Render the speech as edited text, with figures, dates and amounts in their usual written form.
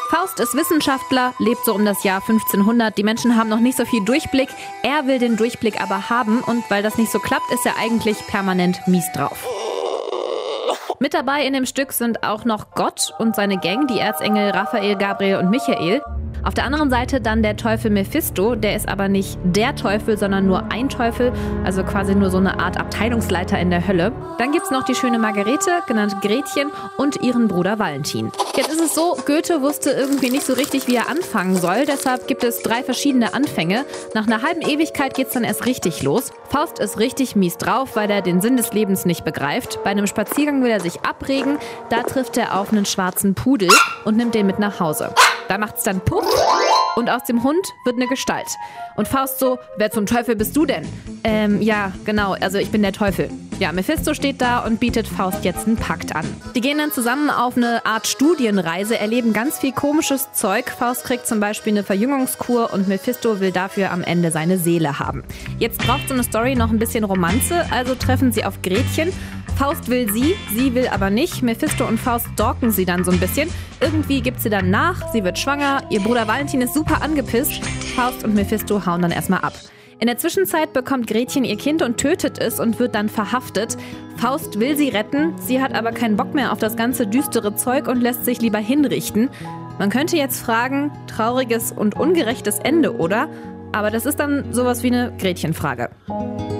Faust ist Wissenschaftler, lebt so um das Jahr 1500. Die Menschen haben noch nicht so viel Durchblick. Er will den Durchblick aber haben und weil das nicht so klappt, ist er eigentlich permanent mies drauf. Mit dabei in dem Stück sind auch noch Gott und seine Gang, die Erzengel Raphael, Gabriel und Michael. Auf der anderen Seite dann der Teufel Mephisto, der ist aber nicht der Teufel, sondern nur ein Teufel, also quasi nur so eine Art Abteilungsleiter in der Hölle. Dann gibt's noch die schöne Margarete, genannt Gretchen, und ihren Bruder Valentin. Jetzt ist es so, Goethe wusste irgendwie nicht so richtig, wie er anfangen soll, deshalb gibt es 3 verschiedene Anfänge. Nach einer halben Ewigkeit geht's dann erst richtig los. Faust ist richtig mies drauf, weil er den Sinn des Lebens nicht begreift. Bei einem Spaziergang will er sich abregen, da trifft er auf einen schwarzen Pudel und nimmt den mit nach Hause. Da macht's dann Puff und aus dem Hund wird eine Gestalt. Und Faust so, wer zum Teufel bist du denn? Ja, genau, also ich bin der Teufel. Ja, Mephisto steht da und bietet Faust jetzt einen Pakt an. Die gehen dann zusammen auf eine Art Studienreise, erleben ganz viel komisches Zeug. Faust kriegt zum Beispiel eine Verjüngungskur und Mephisto will dafür am Ende seine Seele haben. Jetzt braucht so eine Story noch ein bisschen Romanze, also treffen sie auf Gretchen. Faust will sie will aber nicht. Mephisto und Faust stalken sie dann so ein bisschen. Irgendwie gibt sie dann nach, sie wird schwanger, ihr Bruder Valentin ist super angepisst. Faust und Mephisto hauen dann erstmal ab. In der Zwischenzeit bekommt Gretchen ihr Kind und tötet es und wird dann verhaftet. Faust will sie retten, sie hat aber keinen Bock mehr auf das ganze düstere Zeug und lässt sich lieber hinrichten. Man könnte jetzt fragen, trauriges und ungerechtes Ende, oder? Aber das ist dann sowas wie eine Gretchenfrage.